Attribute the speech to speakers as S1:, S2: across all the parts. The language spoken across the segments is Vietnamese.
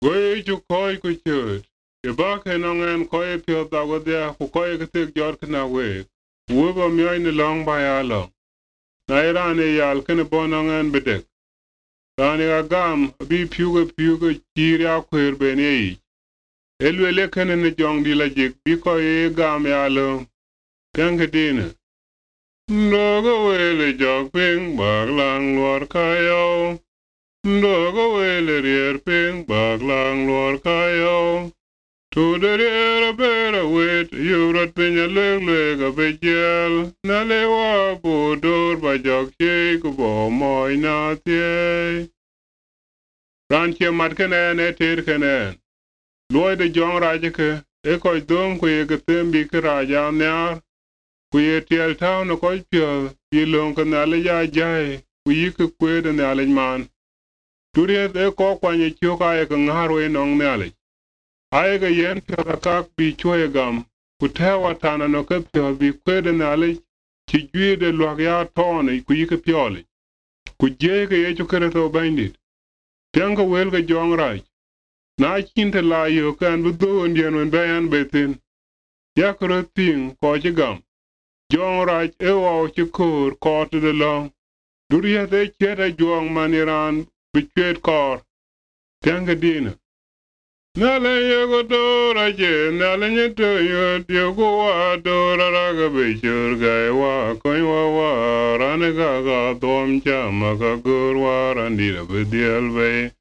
S1: Gwe chu koi ku chut. Ye ba ke nongen koi pio da go dia ku koi ke tek jor kna we. Wo ba mi ni long ba ya long. Na irane yal ken bo nongen bedek. Rani agam bi piuga chiria kwer bene. Elwele ken ne jong di la jik bi ko ye gam ya lo. Kange dina. Ndogo wele jog ping bag lang luar kayo. Ndogo wele rier ping bag lang luar kayo. To the rier bera wit yurat pinya leg a bejel. Na lewa budor ba jog che kubo moy na tie. Ranche mat kenen e tir kenen. Loy de jong raje ke e koy dom ku ye ketem bi ke raja nyar. Ku ye tiel tau no koy pio bi long ka nale ya jai ku yi ke kwe de nale man. Turiet e ko kwanye chio ka e ka ngaro e nong nale. Aye ga yen pio ka kak bi chwe gam. Ku tewa tana no ke pio bi kwe de nale chi jui de luak ya tone ku yi ke pio li. Ku je ke ye chukere to bandit. Tianga wel ga jong raj. Na chinte la yo kan bu do ndien wen bayan betin. Yakro ting ko chigam. Jong raj e wa chikur ko to the long. Duriya de cheta jong maniran bichet kor. Tianga dina. Nale yego do raje nale nyeto yogo wa do raga bichur gai wa koi wa rane ga dom chama ka gur wa randira bidial bay.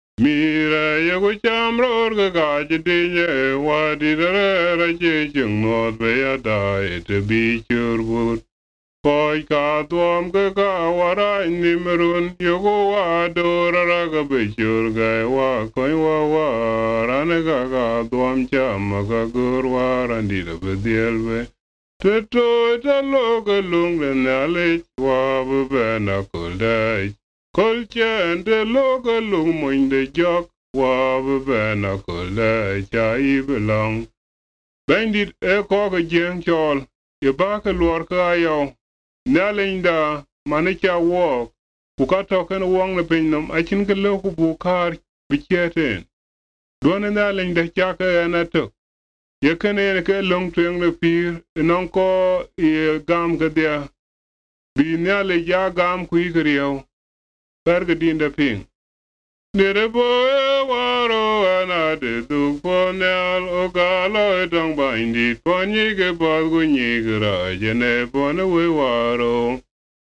S1: Mira yago chamror ga gaje dinye wa didare raje chung not be a die to be churgut. Koi ka tuam ka wara nimrun yago wa dora raga bichur gai wa koi wa rane ga tuam chama ka gur wa randira bedielbe. Teto ita loga lung le nale wa bubena kuldai. Kolchen de loga lung moin de jok wa bubena kuldai chai belong. Bandit e koga jeng chol, ye baka luar ka ayaw. Nalinda manika walk, buka token wong na pinnum, achin ka loku bukar bicheten. Duane nalinda chaka anatok. Ye kene ke long tueng le pir, nonko ye gam ka dia. Bi nyale ya gam kui kriyaw, perga dinda ping. Nere boye waro anade duk po nyal o kalo etong bandit po nyige pod gu nyigra jene po ne we waro.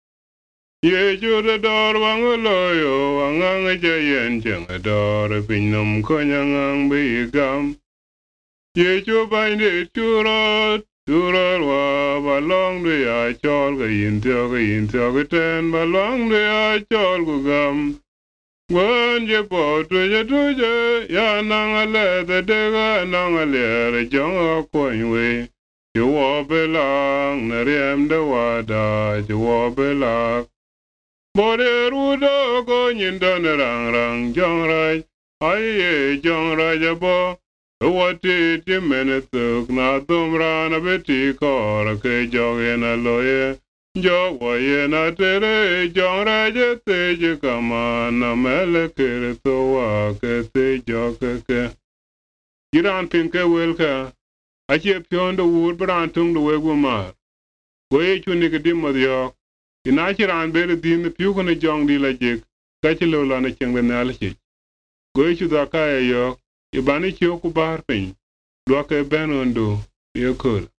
S1: Ye jude dor wangoloyo wangang jayen jeng dor pinnum konyangang bigam. Ye chu bandit churot wa balong de ya chol ga yin tyo ga ten balong de ya chol gu gam. When je po tuje ya nangale de dega nangale re jong ko we you wo belang na rem de wada you wo belang bore rudo ko nyin don rang jong rai ai jong rai je bo wati ti menetuk na dumra na beti ko ke jog na loye jo waye na tere jong raje teje kama na mele kere to wa ke te jo ke iran pin ke welka ache piondo wur bran tung do wegu mar goye chuni ke dim modyo ina chiran bere din piu ko ne jong di la jik ka chilo la na cheng na alchi goye chu da ka yo ibani chi ku bar pin do ke benondo yo kul